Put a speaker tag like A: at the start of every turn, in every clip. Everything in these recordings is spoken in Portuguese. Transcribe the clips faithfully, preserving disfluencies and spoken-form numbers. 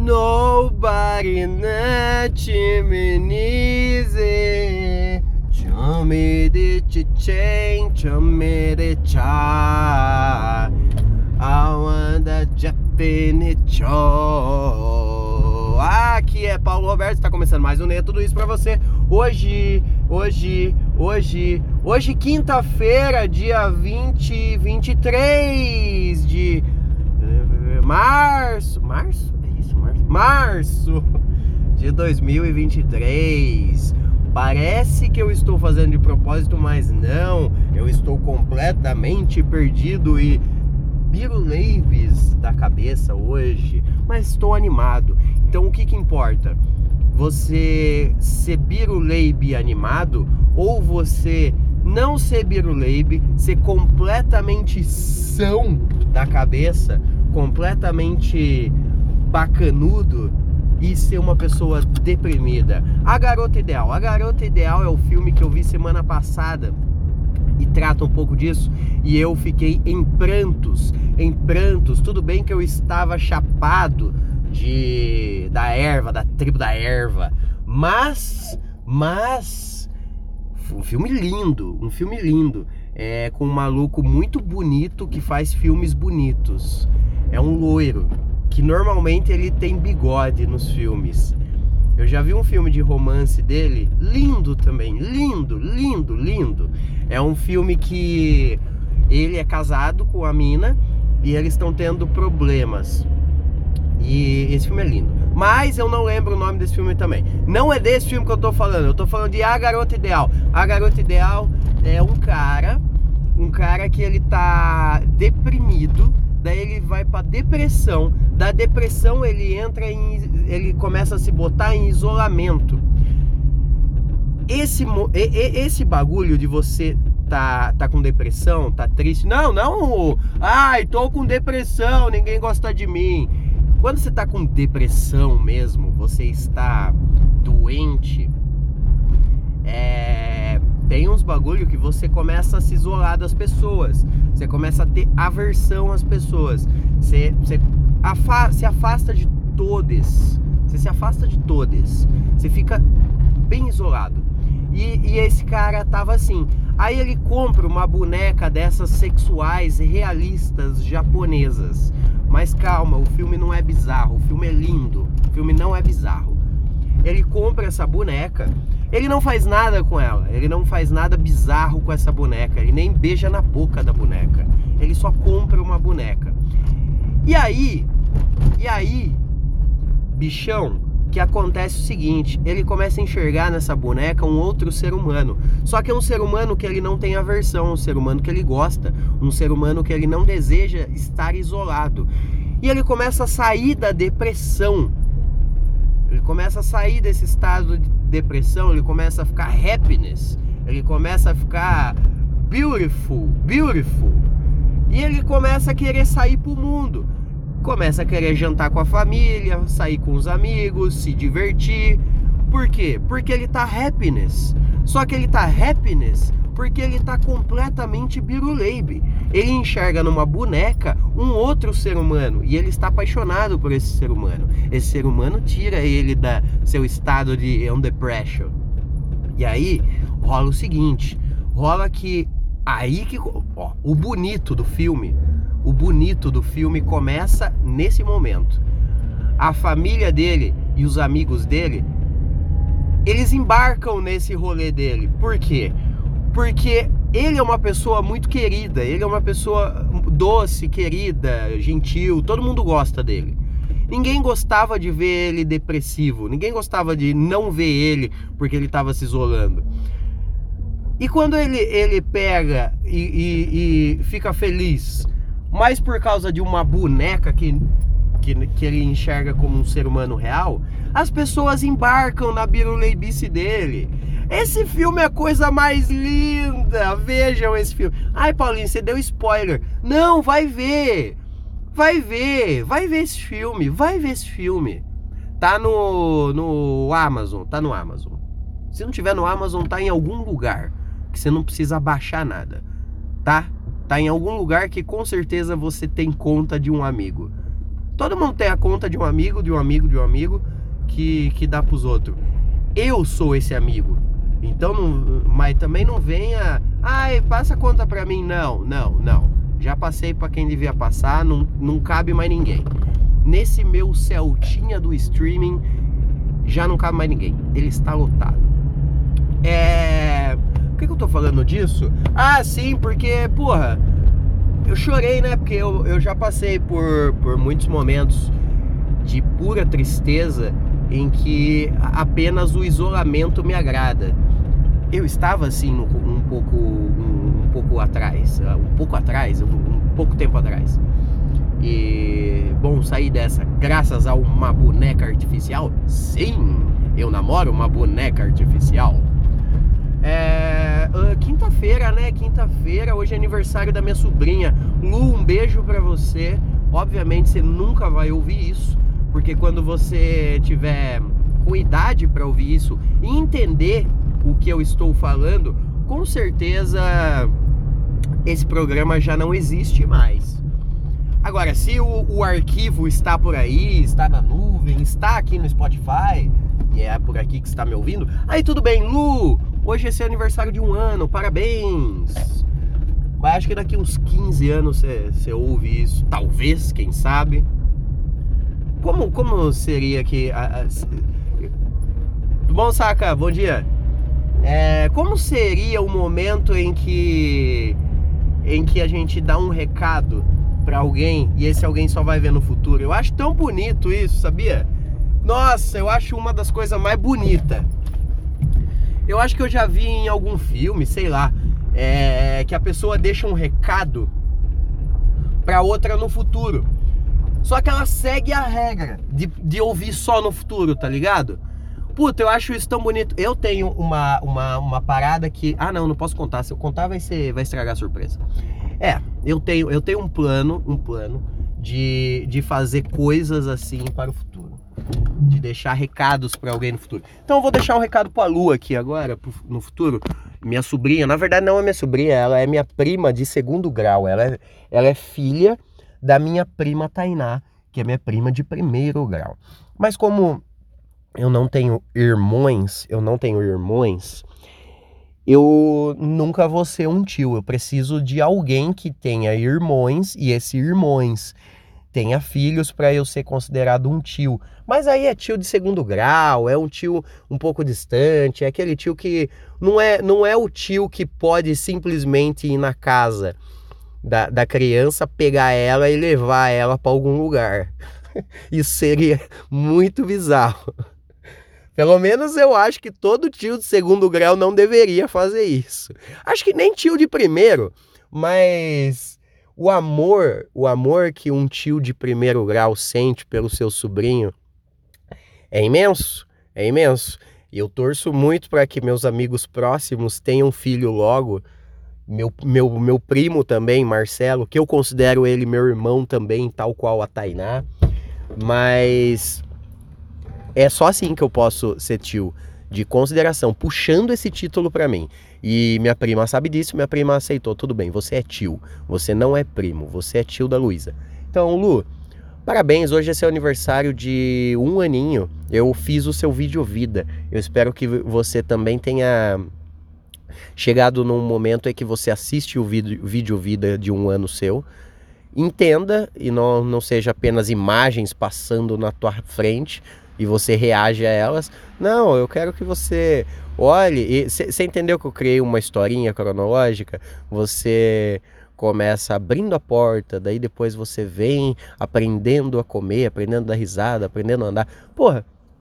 A: Nobody nothing easy. Show me the change, show me the chart. I want the Japanese show. Aqui é Paulo Roberto, está começando mais um Neia, tudo isso pra você. Hoje, hoje, hoje, hoje quinta-feira, dia vinte, vinte e três de março, março? É isso, março? Março de dois mil e vinte e três. Parece que eu estou fazendo de propósito, mas não. Eu estou completamente perdido e biruleibes da cabeça hoje, mas estou animado. Então o que que importa? Você ser biruleibe animado ou você não ser biruleibe, ser completamente são da cabeça, completamente bacanudo e ser uma pessoa deprimida. A Garota Ideal. A Garota Ideal é o filme que eu vi semana passada e trata um pouco disso, e eu fiquei em prantos, em prantos. Tudo bem que eu estava chapado de da erva, da tribo da erva, mas, mas um filme lindo, um filme lindo, é com um maluco muito bonito que faz filmes bonitos. É um loiro que normalmente ele tem bigode nos filmes. Eu já vi um filme de romance dele, lindo também, lindo, lindo, lindo. É um filme que ele é casado com a mina e eles estão tendo problemas. E esse filme é lindo. Mas eu não lembro o nome desse filme também. Não é desse filme que eu tô falando, eu tô falando de A Garota Ideal. A Garota Ideal é um cara, um cara que ele tá deprimido. Daí ele vai pra depressão. Da depressão ele entra em... ele começa a se botar em isolamento. Esse, esse bagulho de você tá, tá com depressão, tá triste. Não, não. Ai, tô com depressão, ninguém gosta de mim. Quando você tá com depressão mesmo, você está doente, é... tem uns bagulho que você começa a se isolar das pessoas. Você começa a ter aversão às pessoas. Você, você afa- se afasta de todos. Você se afasta de todos. Você fica bem isolado. E, e esse cara tava assim. Aí ele compra uma boneca dessas sexuais realistas japonesas. Mas calma, o filme não é bizarro. O filme é lindo. O filme não é bizarro. Ele compra essa boneca. Ele não faz nada com ela, ele não faz nada bizarro com essa boneca, ele nem beija na boca da boneca, ele só compra uma boneca. E aí, e aí, bichão, que acontece o seguinte, ele começa a enxergar nessa boneca um outro ser humano, só que é um ser humano que ele não tem aversão, um ser humano que ele gosta, um ser humano que ele não deseja estar isolado. E ele começa a sair da depressão. Ele começa a sair desse estado de depressão, ele começa a ficar happiness, ele começa a ficar beautiful, beautiful. E ele começa a querer sair pro mundo, começa a querer jantar com a família, sair com os amigos, se divertir. Por quê? Porque ele tá happiness. Só que ele tá happiness porque ele tá completamente biruleibe. Ele enxerga numa boneca um outro ser humano e ele está apaixonado por esse ser humano. Esse ser humano tira ele da seu estado de on depression. E aí rola o seguinte, rola que aí que ó, o bonito do filme, o bonito do filme começa nesse momento. A família dele e os amigos dele, eles embarcam nesse rolê dele. Por quê? Porque ele é uma pessoa muito querida, ele é uma pessoa doce, querida, gentil, todo mundo gosta dele. Ninguém gostava de ver ele depressivo, ninguém gostava de não ver ele porque ele estava se isolando. E quando ele, ele pega e, e, e fica feliz, mas por causa de uma boneca que, que, que ele enxerga como um ser humano real, as pessoas embarcam na biruleibice dele. Esse filme é a coisa mais linda. Vejam esse filme. Ai, Paulinho, você deu spoiler. Não, vai ver. Vai ver. Vai ver esse filme. Vai ver esse filme. Tá no, no Amazon. Tá no Amazon. Se não tiver no Amazon, tá em algum lugar que você não precisa baixar nada. Tá? Tá em algum lugar que com certeza você tem conta de um amigo. Todo mundo tem a conta de um amigo, de um amigo, de um amigo que, que dá pros outros. Eu sou esse amigo. Então, não, mas também não venha... Ai, passa a conta pra mim. Não, não, não. Já passei pra quem devia passar, não, não cabe mais ninguém. Nesse meu Celtinha do streaming, já não cabe mais ninguém. Ele está lotado. É... Por que, que eu tô falando disso? Ah, sim, porque, porra, eu chorei, né? Porque eu, eu já passei por, por muitos momentos de pura tristeza em que apenas o isolamento me agrada. Eu estava assim um, um pouco um, um pouco atrás, um pouco atrás, um, um pouco tempo atrás. E bom, saí dessa graças a uma boneca artificial. Sim, eu namoro uma boneca artificial. É, uh, quinta-feira, né? Quinta-feira, hoje é aniversário da minha sobrinha. Lu, um beijo pra você. Obviamente você nunca vai ouvir isso, porque quando você tiver com idade pra ouvir isso e entender o que eu estou falando, com certeza esse programa já não existe mais. Agora, se o, o arquivo está por aí, está na nuvem, está aqui no Spotify, e é por aqui que está me ouvindo, aí tudo bem, Lu, hoje é seu aniversário de um ano, parabéns. Mas acho que daqui uns quinze anos você, você ouve isso, talvez, quem sabe. Como, como seria que... A, a, se... Bom, Saca, bom dia. É, como seria o momento em que em que a gente dá um recado pra alguém e esse alguém só vai ver no futuro? Eu acho tão bonito isso, sabia? Nossa, eu acho uma das coisas mais bonitas. Eu acho que eu já vi em algum filme, sei lá, é, que a pessoa deixa um recado pra outra no futuro. Só que ela segue a regra de, de ouvir só no futuro, tá ligado? Puta, eu acho isso tão bonito. Eu tenho uma, uma, uma parada que... Ah, não, não posso contar. Se eu contar, vai, ser, vai estragar a surpresa. É, eu tenho, eu tenho um plano, um plano de, de fazer coisas assim para o futuro. De deixar recados para alguém no futuro. Então eu vou deixar um recado pra Lu aqui agora, no futuro. Minha sobrinha, na verdade não é minha sobrinha, ela é minha prima de segundo grau. Ela é, ela é filha da minha prima Tainá, que é minha prima de primeiro grau. Mas como... eu não tenho irmãos, eu não tenho irmãos, eu nunca vou ser um tio. Eu preciso de alguém que tenha irmãos e esses irmãos tenha filhos para eu ser considerado um tio. Mas aí é tio de segundo grau, é um tio um pouco distante, é aquele tio que não é, não é o tio que pode simplesmente ir na casa da, da criança, pegar ela e levar ela para algum lugar. Isso seria muito bizarro. Pelo menos eu acho que todo tio de segundo grau não deveria fazer isso. Acho que nem tio de primeiro, mas o amor, o amor que um tio de primeiro grau sente pelo seu sobrinho é imenso, é imenso. E eu torço muito para que meus amigos próximos tenham filho logo. Meu, meu, meu primo também, Marcelo, que eu considero ele meu irmão também, tal qual a Tainá. Mas... é só assim que eu posso ser tio de consideração, puxando esse título pra mim. E minha prima sabe disso, minha prima aceitou. Tudo bem, você é tio, você não é primo, você é tio da Luísa. Então, Lu, parabéns, hoje é seu aniversário de um aninho. Eu fiz o seu vídeo vida. Eu espero que você também tenha chegado num momento em que você assiste o vídeo, vídeo vida de um ano seu. Entenda e não, não seja apenas imagens passando na tua frente e você reage a elas. Não, eu quero que você olhe. Você entendeu que eu criei uma historinha cronológica? Você começa abrindo a porta, daí depois você vem aprendendo a comer, aprendendo a dar risada, aprendendo a andar. Porra,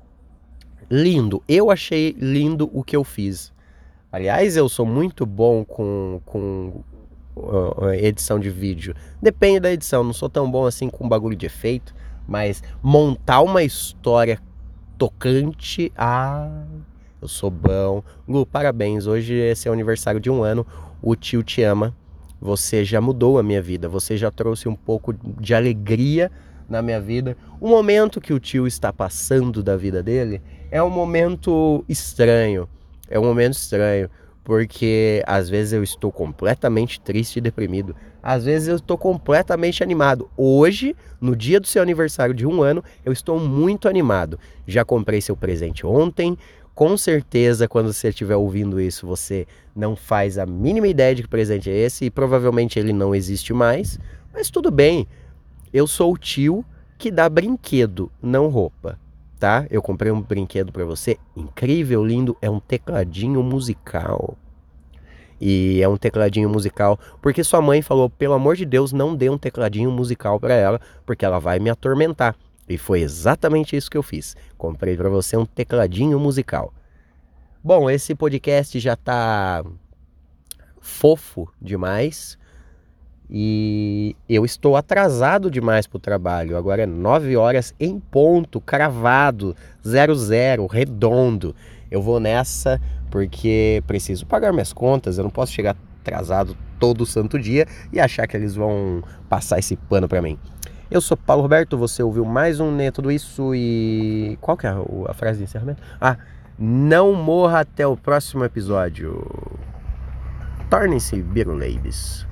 A: lindo. Eu achei lindo o que eu fiz. Aliás, eu sou muito bom com, com uh, edição de vídeo. Depende da edição, não sou tão bom assim com bagulho de efeito. Mas montar uma história tocante, ah, eu sou bom. Lu, parabéns, hoje esse é o aniversário de um ano, o tio te ama. Você já mudou a minha vida, você já trouxe um pouco de alegria na minha vida. O momento que o tio está passando da vida dele é um momento estranho, é um momento estranho, porque às vezes eu estou completamente triste e deprimido. Às vezes eu estou completamente animado. Hoje, no dia do seu aniversário de um ano, eu estou muito animado. Já comprei seu presente ontem. Com certeza, quando você estiver ouvindo isso, você não faz a mínima ideia de que presente é esse. E provavelmente ele não existe mais. Mas tudo bem. Eu sou o tio que dá brinquedo, não roupa, tá? Eu comprei um brinquedo pra você, incrível, lindo, é um tecladinho musical. E é um tecladinho musical, porque sua mãe falou, pelo amor de Deus, não dê um tecladinho musical pra ela, porque ela vai me atormentar. E foi exatamente isso que eu fiz. Comprei pra você um tecladinho musical. Bom, esse podcast já tá fofo demais. E eu estou atrasado demais para o trabalho. Agora é nove horas em ponto, cravado, zero zero, redondo. Eu vou nessa porque preciso pagar minhas contas. Eu não posso chegar atrasado todo santo dia e achar que eles vão passar esse pano para mim. Eu sou Paulo Roberto, você ouviu mais um Nem é Tudo Isso e... Qual que é a frase de encerramento? Ah, não morra até o próximo episódio. Tornem-se biruleibes.